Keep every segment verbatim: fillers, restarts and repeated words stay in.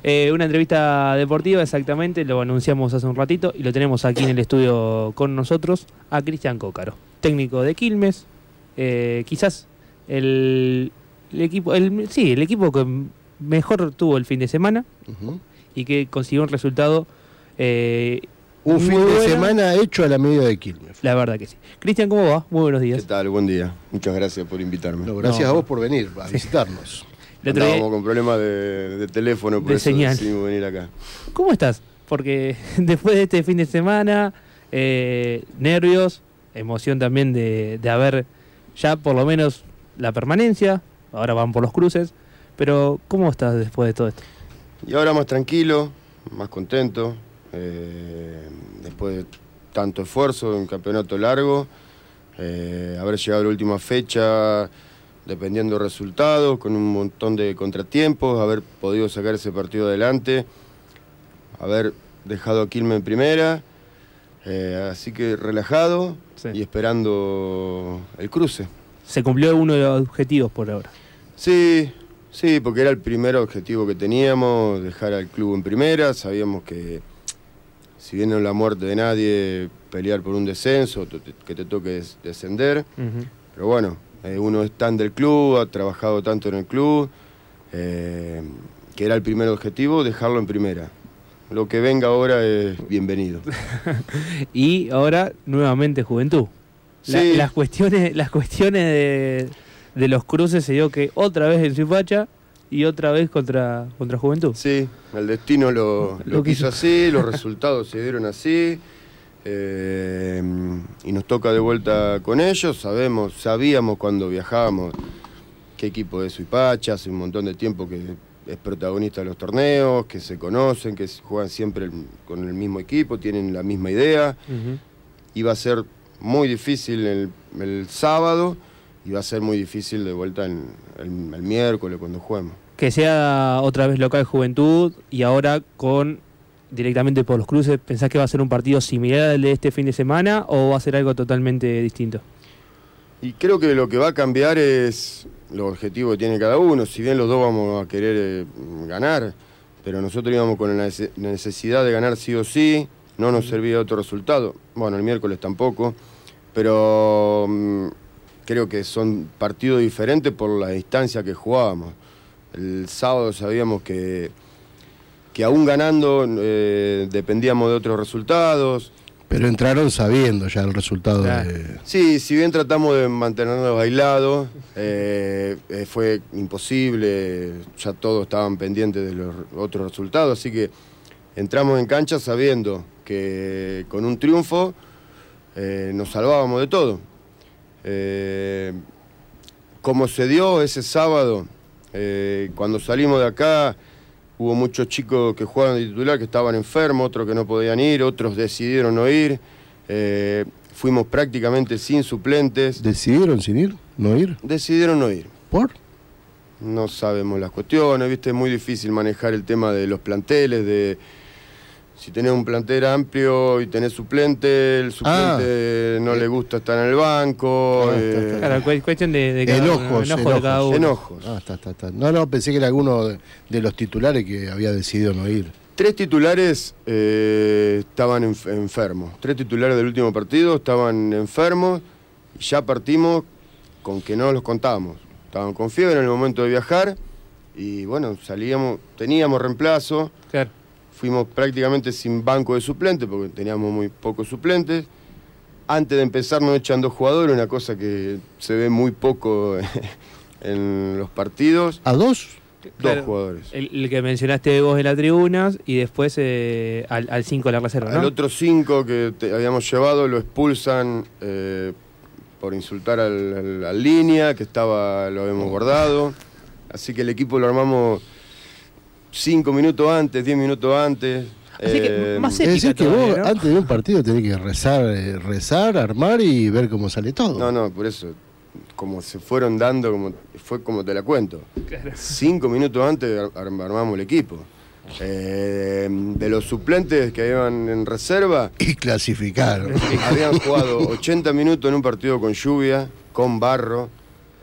Eh, una entrevista deportiva, exactamente, lo anunciamos hace un ratito y lo tenemos aquí en el estudio con nosotros a Cristian Cócaro, técnico de Quilmes, eh, quizás el, el equipo, el, sí, el equipo que mejor tuvo el fin de semana uh-huh. y que consiguió un resultado eh, un fin de bueno. semana hecho a la medida de Quilmes. La verdad que sí. Cristian, ¿cómo va? Muy buenos días. ¿Qué tal? Buen día. Muchas gracias por invitarme. No, gracias no, a vos por venir a sí. visitarnos. Estábamos con problemas de, de teléfono, por de eso señal. decidimos venir acá. ¿Cómo estás? Porque después de este fin de semana, eh, nervios, emoción también de, de haber ya por lo menos la permanencia, ahora van por los cruces, pero ¿cómo estás después de todo esto? Y ahora más tranquilo, más contento, eh, después de tanto esfuerzo, un campeonato largo, eh, haber llegado a la última fecha dependiendo de resultados, con un montón de contratiempos, haber podido sacar ese partido adelante, haber dejado a Quilmes en primera, eh, así que relajado sí. y esperando el cruce. ¿Se cumplió uno de los objetivos por ahora? Sí, sí, porque era el primer objetivo que teníamos, dejar al club en primera, sabíamos que si bien no es la muerte de nadie, pelear por un descenso, que te toque descender, uh-huh. pero bueno, Eh, uno es tan del club, ha trabajado tanto en el club, eh, que era el primer objetivo, dejarlo en primera. Lo que venga ahora es bienvenido. Y ahora, nuevamente, Juventud. La, sí. Las cuestiones, las cuestiones de, de los cruces se dio que otra vez en Suipacha y otra vez contra, contra Juventud. Sí, el destino lo, lo, lo quiso así, los resultados se dieron así. Eh, y nos toca de vuelta con ellos. Sabemos, sabíamos cuando viajábamos qué equipo es Suipacha, hace un montón de tiempo que es protagonista de los torneos, que se conocen, que juegan siempre con el mismo equipo, tienen la misma idea. Uh-huh. Iba a ser muy difícil el, el sábado y va a ser muy difícil de vuelta en, el, el miércoles cuando juguemos. Que sea otra vez local Juventud y ahora con directamente por los cruces, ¿pensás que va a ser un partido similar al de este fin de semana o va a ser algo totalmente distinto? Y creo que lo que va a cambiar es los objetivos que tiene cada uno. Si bien los dos vamos a querer eh, ganar, pero nosotros íbamos con la necesidad de ganar sí o sí, no nos servía otro resultado. Bueno, el miércoles tampoco, pero um, creo que son partidos diferentes por la distancia que jugábamos. El sábado sabíamos que que aún ganando eh, dependíamos de otros resultados. Pero entraron sabiendo ya el resultado. Claro. De... Sí, si bien tratamos de mantenernos aislados, eh, eh, fue imposible, ya todos estaban pendientes de los otros resultados, así que entramos en cancha sabiendo que con un triunfo eh, nos salvábamos de todo. Eh, como se dio ese sábado, eh, cuando salimos de acá, hubo muchos chicos que jugaban de titular que estaban enfermos, otros que no podían ir, otros decidieron no ir. Eh, fuimos prácticamente sin suplentes. ¿Decidieron sin ir? ¿No ir? Decidieron no ir. ¿Por? No sabemos las cuestiones, ¿viste? Es muy difícil manejar el tema de los planteles, de si tenés un plantel amplio y tenés suplente, el suplente ah, no eh, le gusta estar en el banco. Ah, eh, está, está. Claro, cuestión de, de cada enojos, uno, enojos, enojos de cada uno. Enojos. Ah, está, está, está. No, no, pensé que era alguno de, de los titulares que había decidido no ir. Tres titulares eh, estaban enf- enfermos. Tres titulares del último partido estaban enfermos y ya partimos con que no los contábamos. Estaban con fiebre en el momento de viajar y bueno, salíamos, teníamos reemplazo. Claro. Fuimos prácticamente sin banco de suplentes porque teníamos muy pocos suplentes. Antes de empezar nos echan dos jugadores, una cosa que se ve muy poco en los partidos. ¿A dos? Dos claro, jugadores. El, el que mencionaste vos en las tribunas y después eh, al, al cinco de la reserva, ¿no? Al otro cinco que te habíamos llevado lo expulsan eh, por insultar al, al, al línea, que estaba, lo habíamos guardado. Así que el equipo lo armamos cinco minutos antes, diez minutos antes. Así eh, que más Es decir, que todavía, vos ¿no? antes de un partido tenés que rezar, eh, rezar, armar y ver cómo sale todo. No, no, por eso, como se fueron dando, como fue como te la cuento. Claro. Cinco minutos antes ar- armamos el equipo. Eh, de los suplentes que iban en reserva, Y clasificaron. habían jugado ochenta minutos en un partido con lluvia, con barro.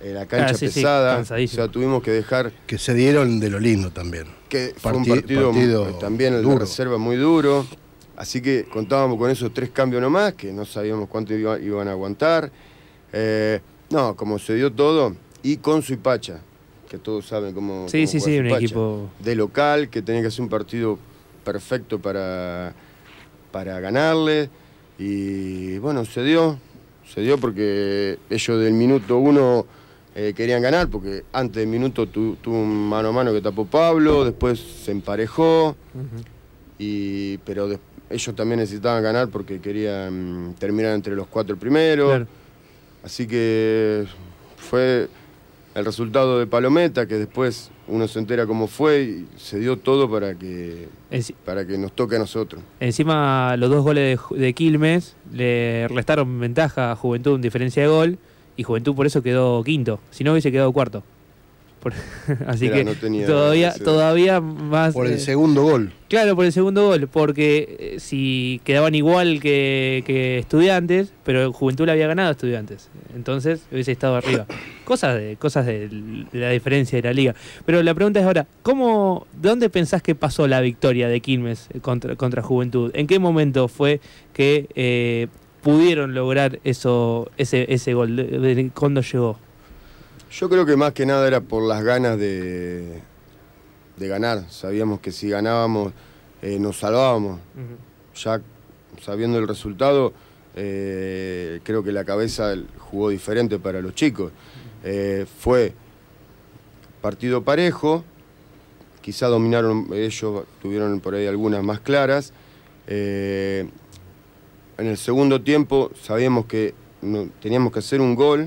eh, la cancha ah, sí, pesada, sí, o sea, tuvimos que dejar... Que se dieron de lo lindo también. Que fue Parti un partido, partido también el de reserva muy duro, así que contábamos con esos tres cambios nomás, que no sabíamos cuánto iba, iban a aguantar. Eh, no, como se dio todo, y con Suipacha, que todos saben cómo, sí, cómo sí, juega sí, un Suipacha, equipo de local, que tenía que hacer un partido perfecto para, para ganarle, y bueno, se dio, se dio porque ellos del minuto uno eh, querían ganar, porque antes del minuto tu, tuvo un mano a mano que tapó Pablo, después se emparejó, uh-huh. y, pero de, ellos también necesitaban ganar porque querían terminar entre los cuatro primeros, claro. Así que fue el resultado de Palometa, que después uno se entera cómo fue y se dio todo para que, Enci para que nos toque a nosotros. Encima los dos goles de, de Quilmes le restaron ventaja a Juventud en diferencia de gol y Juventud por eso quedó quinto, si no hubiese quedado cuarto. Por, así Mira, que no tenía todavía, todavía más... Por el eh, segundo gol. Claro, por el segundo gol, porque eh, si quedaban igual que, que Estudiantes, pero Juventud le había ganado a Estudiantes, entonces hubiese estado arriba. Cosas de cosas de, de la diferencia de la liga. Pero la pregunta es ahora, ¿cómo, ¿de dónde pensás que pasó la victoria de Quilmes contra, contra Juventud? ¿En qué momento fue que eh, pudieron lograr eso, ese, ese gol? ¿De, de, ¿Cuándo llegó? Yo creo que más que nada era por las ganas de, de ganar. Sabíamos que si ganábamos eh, nos salvábamos. Uh-huh. Ya sabiendo el resultado, eh, creo que la cabeza jugó diferente para los chicos. Eh, fue partido parejo, quizá dominaron, ellos tuvieron por ahí algunas más claras. Eh, en el segundo tiempo sabíamos que no, teníamos que hacer un gol,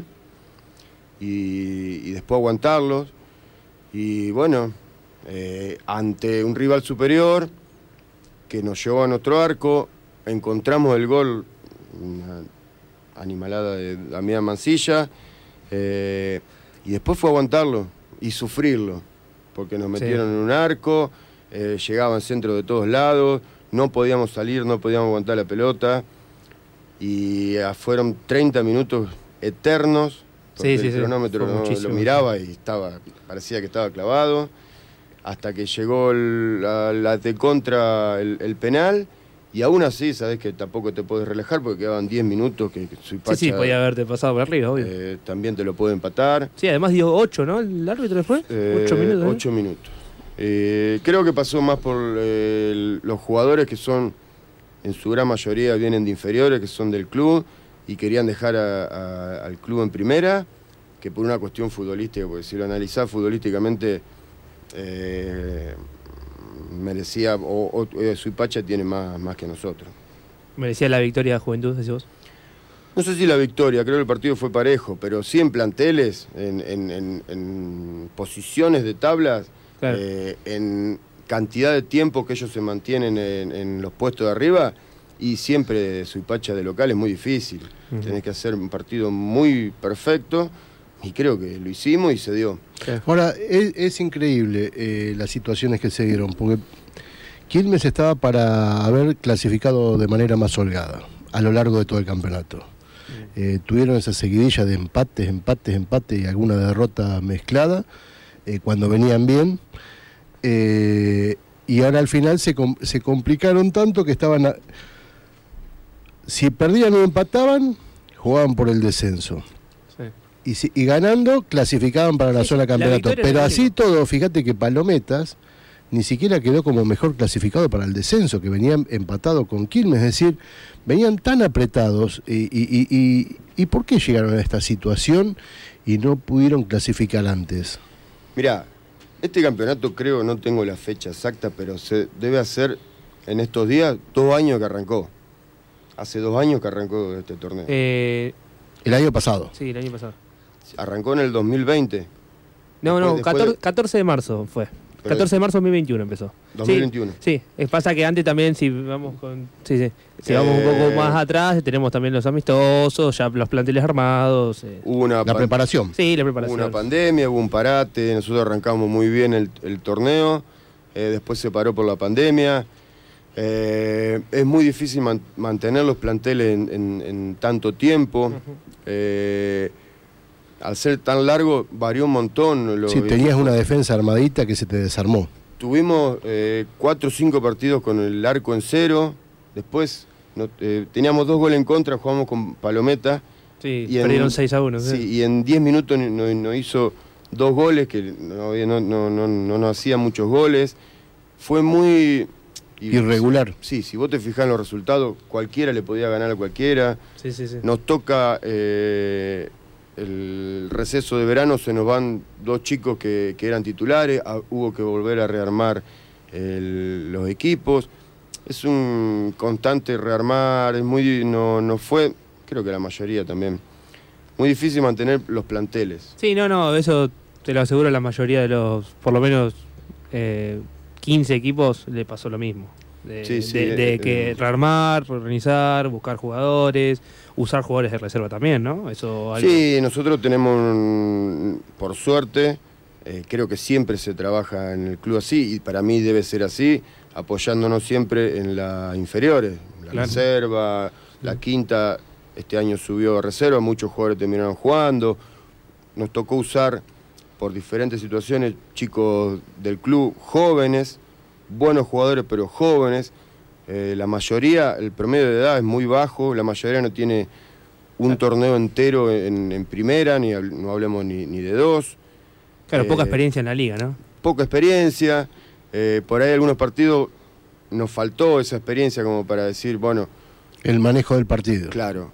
Y, y después aguantarlos, y bueno, eh, ante un rival superior que nos llevó a nuestro arco, encontramos el gol, una animalada de Damián Mancilla, eh, y después fue aguantarlo y sufrirlo, porque nos metieron sí. en un arco, eh, llegaban centro de todos lados, no podíamos salir, no podíamos aguantar la pelota, y eh, fueron treinta minutos eternos. Porque sí, sí, el cronómetro no, lo miraba y estaba, parecía que estaba clavado, hasta que llegó el, la, la de contra el, el penal, y aún así, sabés que tampoco te puedes relajar porque quedaban diez minutos que, que Suipacha, sí, sí, podía haberte pasado por arriba, obvio. Eh, también te lo puede empatar. Sí, además dio ocho, ¿no? ¿El árbitro después? Eh, ocho minutos. ¿eh? Ocho minutos. Eh, creo que pasó más por eh, los jugadores que son, en su gran mayoría, vienen de inferiores, que son del club, y querían dejar a, a, al club en primera, que por una cuestión futbolística, porque si lo analizás futbolísticamente, eh, merecía, o, o eh, Suipacha tiene más, más que nosotros. ¿Merecía la victoria de Juventud, decís vos? No sé si la victoria, creo que el partido fue parejo, pero sí en planteles, en, en, en, en posiciones de tablas, claro. eh, en cantidad de tiempo que ellos se mantienen en, en los puestos de arriba, y siempre Suipacha de local es muy difícil. Uh-huh. Tenés que hacer un partido muy perfecto, y creo que lo hicimos y se dio. Ahora, es, es increíble eh, las situaciones que se dieron, porque Quilmes estaba para haber clasificado de manera más holgada a lo largo de todo el campeonato. Uh-huh. Eh, tuvieron esa seguidilla de empates, empates, empates y alguna derrota mezclada, eh, cuando venían bien. Eh, y ahora al final se, com- se complicaron tanto que estaban... A... Si perdían o empataban, jugaban por el descenso. Sí. Y, si, y ganando, clasificaban para la sí, zona campeonato. Pero así todo, fíjate que Palometas ni siquiera quedó como mejor clasificado para el descenso, que venían empatados con Quilmes. Es decir, venían tan apretados. Y, y, y, y, ¿y por qué llegaron a esta situación y no pudieron clasificar antes? Mirá, este campeonato creo, no tengo la fecha exacta, pero se debe hacer en estos días dos años que arrancó. Hace dos años que arrancó este torneo. Eh, el año pasado. Sí, el año pasado. Arrancó en el dos mil veinte. No, después, no, catorce, de... catorce de marzo fue. Pero catorce de marzo de dos mil veintiuno empezó. dos mil veintiuno. Sí, sí, pasa que antes también, si vamos con sí, sí, si eh... vamos un poco más atrás, tenemos también los amistosos, ya los planteles armados. Eh. Hubo una la pan... preparación. Sí, la preparación. Hubo una pandemia, hubo un parate, nosotros arrancamos muy bien el, el torneo, eh, después se paró por la pandemia. Eh, es muy difícil man, mantener los planteles en, en, en tanto tiempo. Uh-huh. eh, al ser tan largo varió un montón. Lo, sí, tenías una defensa armadita que se te desarmó. Tuvimos eh, cuatro o cinco partidos con el arco en cero, después no, eh, teníamos dos goles en contra, jugamos con Palometa. Sí, y perdieron seis a uno. Sí, sí, y en diez minutos nos no, no hizo dos goles, que no, no, no, no, no nos hacía muchos goles. Fue muy... irregular. Sí, si vos te fijás en los resultados, cualquiera le podía ganar a cualquiera. Sí, sí, sí. Nos toca eh, el receso de verano, se nos van dos chicos que, que eran titulares, a, hubo que volver a rearmar el, los equipos. Es un constante rearmar, es muy, no, no fue, creo que la mayoría también, muy difícil mantener los planteles. Sí, no, no, eso te lo aseguro, la mayoría de los, por lo menos eh, quince equipos le pasó lo mismo. De, sí, sí, de, de eh, que eh, rearmar, reorganizar, buscar jugadores, usar jugadores de reserva también, ¿no? Eso algo... Sí, nosotros tenemos, un, por suerte, eh, creo que siempre se trabaja en el club así, y para mí debe ser así, apoyándonos siempre en las inferiores, la claro. reserva, la quinta, este año subió a reserva, muchos jugadores terminaron jugando, nos tocó usar por diferentes situaciones chicos del club jóvenes, buenos jugadores pero jóvenes, eh, la mayoría, el promedio de edad es muy bajo, la mayoría no tiene un claro. torneo entero en, en primera, ni no hablemos ni, ni de dos. Claro, eh, poca experiencia en la liga, ¿no? Poca experiencia, eh, por ahí algunos partidos nos faltó esa experiencia como para decir, bueno... El manejo del partido. Claro,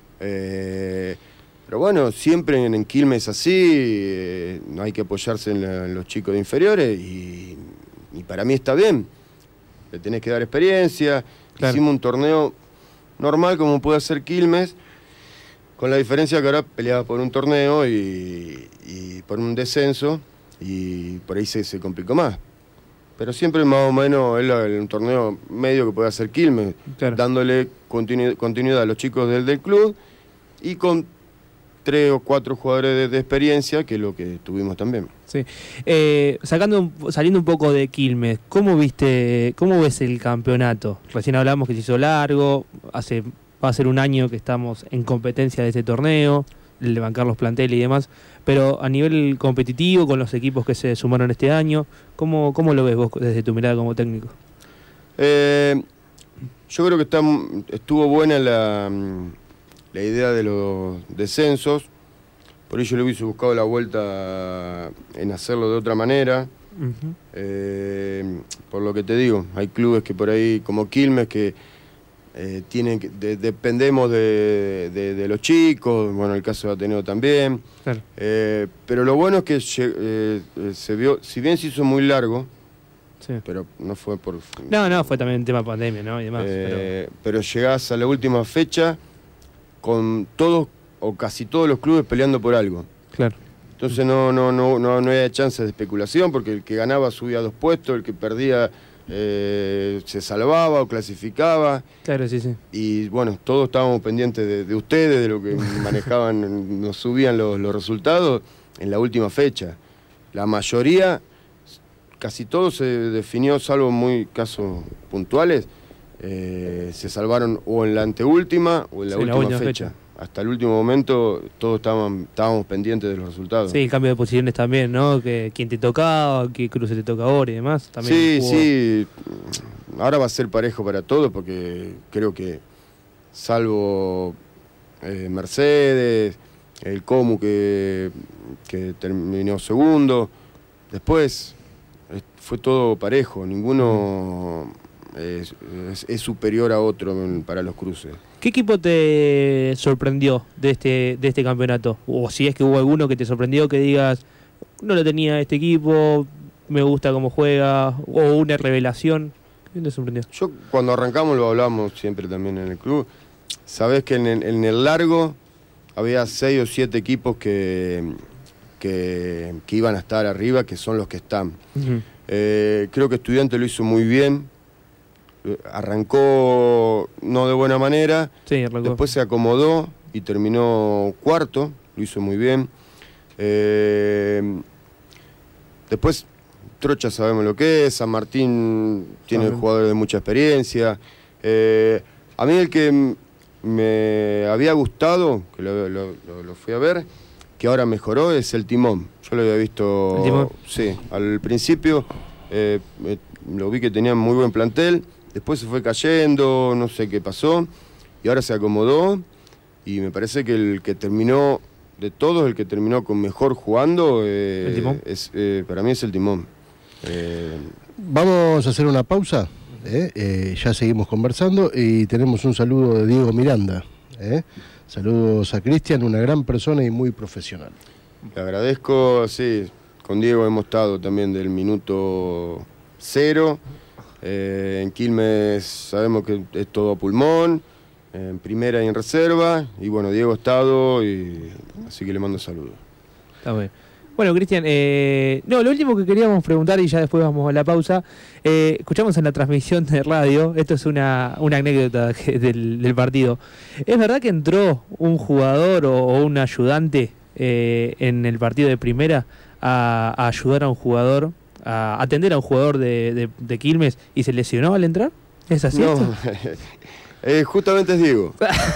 eh, pero bueno, siempre en, en Quilmes es así, eh, no hay que apoyarse en, la, en los chicos de inferiores y, y para mí está bien, le tenés que dar experiencia, claro. Hicimos un torneo normal como puede hacer Quilmes, con la diferencia que ahora peleaba por un torneo y, y por un descenso y por ahí se, se complicó más. Pero siempre más o menos es un torneo medio que puede hacer Quilmes, claro. Dándole continu, continuidad a los chicos del, del club y con tres o cuatro jugadores de, de experiencia, que es lo que tuvimos también. Sí. Eh, sacando, saliendo un poco de Quilmes, ¿cómo viste, cómo ves el campeonato? Recién hablamos que se hizo largo, hace va a ser un año que estamos en competencia de este torneo, el de bancar los planteles y demás, pero a nivel competitivo, con los equipos que se sumaron este año, ¿cómo, cómo lo ves vos desde tu mirada como técnico? Eh, yo creo que está, estuvo buena la, la idea de los descensos, por ello le hubiese buscado la vuelta en hacerlo de otra manera. Uh-huh. eh, por lo que te digo, hay clubes que por ahí, como Quilmes, que Eh, tienen que, de, dependemos de, de, de los chicos, bueno, el caso de Ateneo también, claro. eh, pero lo bueno es que eh, se vio, si bien se hizo muy largo, sí. Pero no fue por... No, no, fue también tema pandemia, ¿no? Y demás, eh, pero... pero llegás a la última fecha con todos o casi todos los clubes peleando por algo. Claro. Entonces no, no, no, no, no había chance de especulación, porque el que ganaba subía dos puestos, el que perdía... Eh, se salvaba o clasificaba. Claro, sí, sí. Y bueno, todos estábamos pendientes de, de ustedes, de lo que manejaban, nos subían los, los resultados en la última fecha. La mayoría, casi todo se definió, salvo muy casos puntuales, eh, se salvaron o en la anteúltima o en la sí, última, la última fecha. fecha. Hasta el último momento todos estaban, estábamos pendientes de los resultados. Sí, el cambio de posiciones también, ¿no? Que quién te tocaba, qué cruce te toca ahora y demás. También sí, jugó... sí. Ahora va a ser parejo para todos porque creo que salvo eh, Mercedes, el Comu que, que terminó segundo, después eh, fue todo parejo, ninguno es, es, es superior a otro para los cruces. ¿Qué equipo te sorprendió de este, de este campeonato? O si es que hubo alguno que te sorprendió, que digas, no lo tenía este equipo, me gusta cómo juega, o una revelación. ¿Quién te sorprendió? Yo cuando arrancamos lo hablamos siempre también en el club. Sabés que en el, en el largo había seis o siete equipos que, que, que iban a estar arriba, que son los que están. Uh-huh. eh, creo que Estudiantes lo hizo muy bien. Arrancó no de buena manera, sí, después se acomodó y terminó cuarto, lo hizo muy bien. Eh, después Trocha sabemos lo que es, San Martín tiene uh-huh. jugadores de mucha experiencia. Eh, a mí el que me había gustado, que lo, lo, lo, lo fui a ver, que ahora mejoró es el timón. Yo lo había visto, ¿El timón? Sí, al principio eh, eh, lo vi que tenía muy buen plantel, después se fue cayendo, no sé qué pasó, y ahora se acomodó, y me parece que el que terminó, de todos, el que terminó con mejor jugando, eh, ¿El timón? Es, eh, para mí es el timón. Eh, Vamos a hacer una pausa, ¿eh? Eh, ya seguimos conversando y tenemos un saludo de Diego Miranda. ¿eh? Saludos a Cristian, una gran persona y muy profesional. Le agradezco, sí, con Diego hemos estado también del minuto cero. Eh, en Quilmes sabemos que es todo a pulmón, en primera y en reserva, y bueno, Diego ha estado, y así que le mando saludos. Está bien. Bueno, Cristian, eh, no, lo último que queríamos preguntar, y ya después vamos a la pausa, eh, escuchamos en la transmisión de radio, esto es una, una anécdota que- del, del partido. ¿Es verdad que entró un jugador o, o un ayudante eh, en el partido de primera a, a ayudar a un jugador, a atender a un jugador de, de, de Quilmes y se lesionó al entrar? ¿Es así? No, esto? eh, justamente es Diego.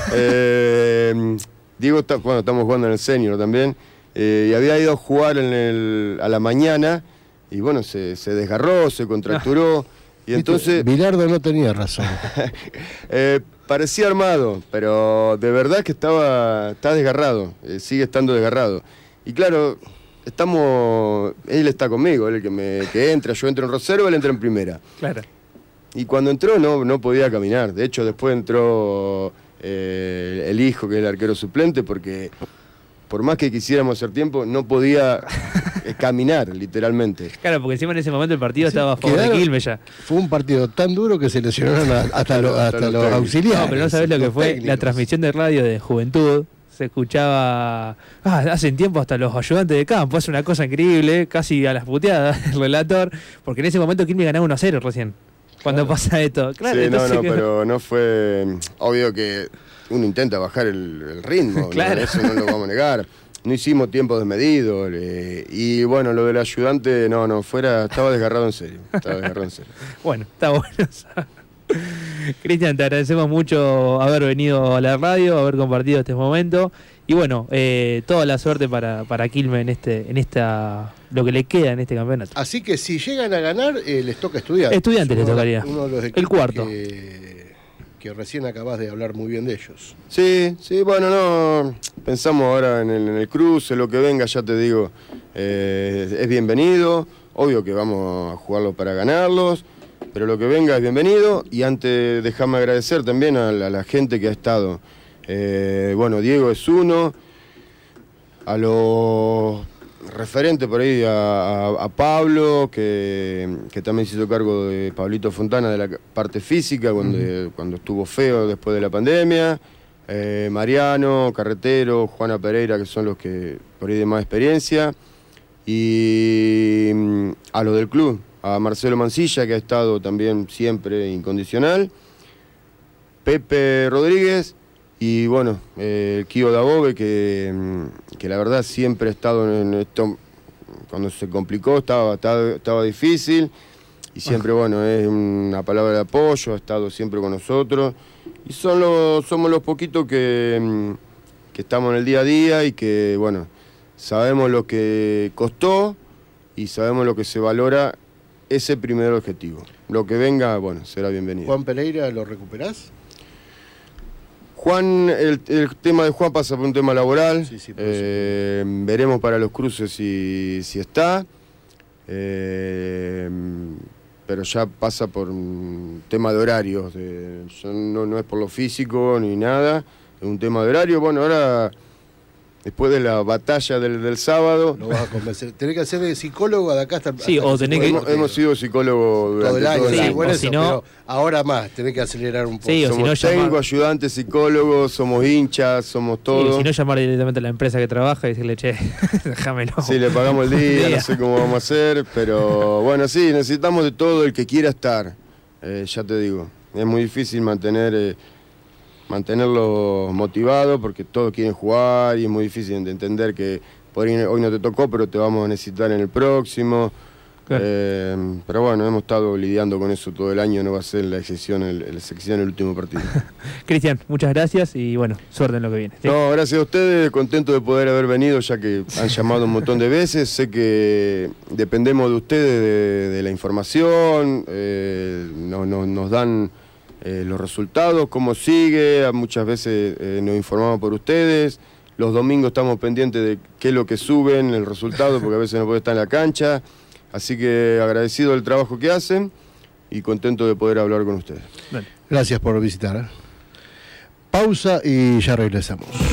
Eh, Diego, está, bueno, estamos jugando en el senior también, eh, y había ido a jugar en el, a la mañana, y bueno, se, se desgarró, se contracturó, y entonces Bilardo no tenía razón. eh, parecía armado, pero de verdad que estaba, está desgarrado, eh, sigue estando desgarrado. Y claro, estamos, él está conmigo, él el que, me, que entra, yo entro en reserva, él entra en primera. Claro. Y cuando entró no, no podía caminar. De hecho, después entró eh, el hijo, que es el arquero suplente, porque por más que quisiéramos hacer tiempo, no podía eh, caminar, literalmente. Claro, porque encima en ese momento el partido Sí, estaba a favor de quedaron- Quilmes ya. Fue un partido tan duro que se lesionaron a- hasta, lo- Hasta hasta los los técnicos. auxiliares. No, pero no sabés lo que los fue la técnicos. transmisión de radio de Juventud. Se escuchaba, ah, hacen tiempo hasta los ayudantes de campo, hace una cosa increíble, casi a las puteadas el relator, porque en ese momento Quilmes ganaba uno a cero recién, cuando Claro. pasa esto. Claro, Sí, no, entonces no, que- pero no fue... Obvio que uno intenta bajar el, el ritmo, ¿no? Claro. Eso no lo vamos a negar. No hicimos tiempos desmedidos, eh, y bueno, lo del ayudante, no, no, fuera, estaba desgarrado en serio, estaba desgarrado en serio. Bueno, está bueno. Cristian, te agradecemos mucho haber venido a la radio, haber compartido este momento. Y bueno, eh, toda la suerte para, para Quilmes en este, en esta, lo que le queda en este campeonato. Así que si llegan a ganar, eh, les toca Estudiantes. Estudiantes les Uno de- tocaría. Uno de los El equipos cuarto. Que, que recién acabas de hablar muy bien de ellos. Sí, sí, bueno, no, pensamos ahora en el, en el cruce, lo que venga, ya te digo, eh, es bienvenido, obvio que vamos a jugarlo para ganarlos, pero lo que venga es bienvenido, y antes déjame agradecer también a la, a la gente que ha estado. Eh, bueno, Diego es uno, a los referentes por ahí, a, a- a Pablo, que, que también se hizo cargo de Pablito Fontana de la parte física cuando, cuando estuvo feo después de la pandemia, eh, Mariano, Carretero, Juana Pereira, que son los que por ahí de más experiencia, y mm, a los del club, a Marcelo Mancilla, que ha estado también siempre incondicional, Pepe Rodríguez, y bueno, eh, el Kio Dabove, que, mm, que la verdad siempre ha estado en esto, cuando se complicó estaba, estaba, estaba difícil, y siempre, bueno, es una palabra de apoyo, ha estado siempre con nosotros, y son los, somos los poquitos que, mm, que estamos en el día a día, y que, bueno, sabemos lo que costó, y sabemos lo que se valora ese primer objetivo. Lo que venga, bueno, será bienvenido. Juan Pereira, ¿lo recuperás? Juan, el, el tema de Juan pasa por un tema laboral. Sí, sí, por eh, veremos para los cruces si, si está. Eh, pero ya pasa por un tema de horarios. De, no, no es por lo físico ni nada. Es un tema de horario. Bueno, ahora, después de la batalla del, del sábado, Lo vas a convencer. Tenés que hacer de psicólogo de acá hasta el Sí, hasta o el tenés que- hemos, hemos sido psicólogos durante todo el año. todo el Sí, sí, año. bueno, o eso, si no- pero ahora más, tenés que acelerar un poco. Sí, o si Somos no, llamar- técnicos, ayudantes, psicólogos, somos hinchas, somos Sí, todos. si no, llamar directamente a la empresa que trabaja y decirle, che, déjamelo. Sí, le pagamos el día, Día. no sé cómo vamos a hacer, pero bueno, sí, necesitamos de todo el que quiera estar, eh, ya te digo. Es muy difícil mantener, eh, mantenerlos motivados porque todos quieren jugar, y es muy difícil de entender que por ahí hoy no te tocó, pero te vamos a necesitar en el próximo. Claro. Eh, pero bueno, hemos estado lidiando con eso todo el año, no va a ser la excepción el, la excepción el último partido. Cristian, muchas gracias y bueno, suerte en lo que viene. ¿Sí? No, gracias a ustedes, contento de poder haber venido, ya que han llamado un montón de veces. Sé que dependemos de ustedes, de, de la información, eh, no, no, nos dan eh, los resultados, cómo sigue, muchas veces eh, nos informamos por ustedes. Los domingos estamos pendientes de qué es lo que suben, el resultado, porque a veces no puede estar en la cancha. Así que agradecido el trabajo que hacen y contento de poder hablar con ustedes. Gracias por visitar. Pausa y ya regresamos.